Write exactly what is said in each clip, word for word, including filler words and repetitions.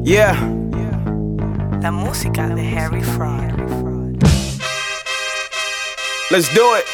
Yeah. La música de Harry Fraud. Let's do it.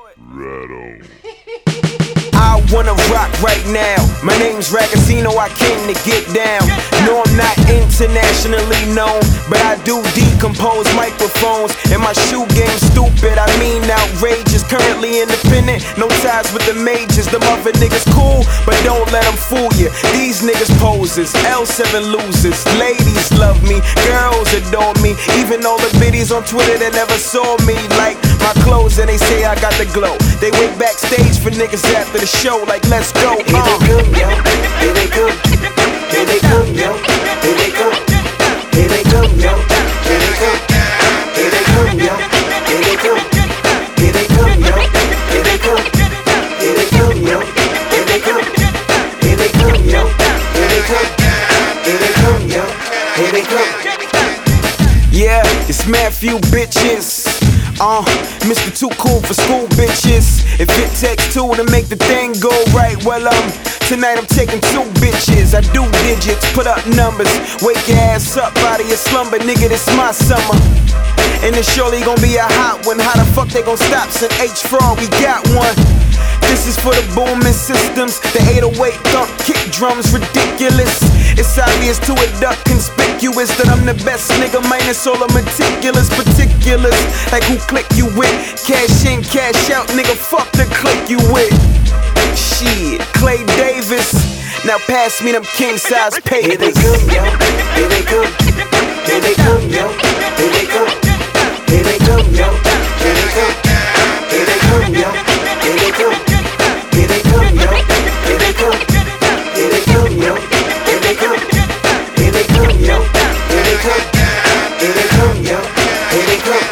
I wanna rock right now. My name's Ragazino, I came to get down. No, I'm not internationally known, but I do decompose microphones. And my shoe game stupid, I mean outrageous. Currently independent, no ties with the majors. Them other niggas cool, but don't let them fool you. These niggas posers, L seven losers. Ladies love me, girls adore me. Even all the biddies on Twitter that never saw me like my clothes and they say I got the glow. They wait backstage for niggas after the show like let's go. Here they come, yo. Here they come. Here they come, yo. Here they come. Here they come, yo. Here they come. Here they come, yo. Here they come. Here they come, yo. Here they come. Here they come, yo. Here they come. Here they come, yo. Here they come. Here they come, yo. Here they come. Yeah, it's mad few bitches. Uh, Mister Too Cool for school bitches. If it takes two to make the thing go right, well, um, tonight I'm taking two bitches. I do digits, put up numbers. Wake your ass up out of your slumber, nigga, this my summer. And it's surely gonna be a hot one. How the fuck they gon' stop? Said H-Fraud, we got one. This is for the booming systems, the eight oh eight thump kick drums, ridiculous. It's obvious to a duck, conspicuous that I'm the best nigga, minus all the meticulous particulars. Like who click you with? Cash in, cash out, nigga, fuck the click you with. Shit, Clay Davis. Now pass me them king size papers. Here they come, yo. Here they come. Here they come, yo. Here they come. Here they come, yo. Here they come. Here they come, yo. Here they come. Here they come, yo. Here they come. Here they come, yo. Here they come. Here they come, yo. Here they come. Here they come, yo. Here they come.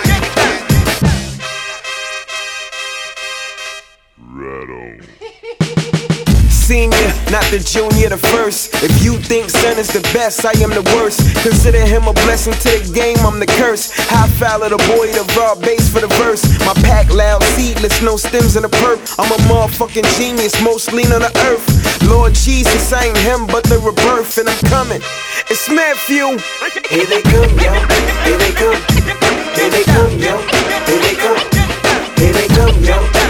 Senior, not the junior, the first. If you think son is the best, I am the worst. Consider him a blessing to the game, I'm the curse. High foul of the boy, the raw bass for the verse. My pack loud, seedless, no stems in the perp. I'm a motherfucking genius, most lean on the earth. Lord Jesus, I ain't him, but the rebirth, and I'm coming. It's Matthew. Here they come, yo. Here they come. Here they come, yo. Here they come. Here they come, yo.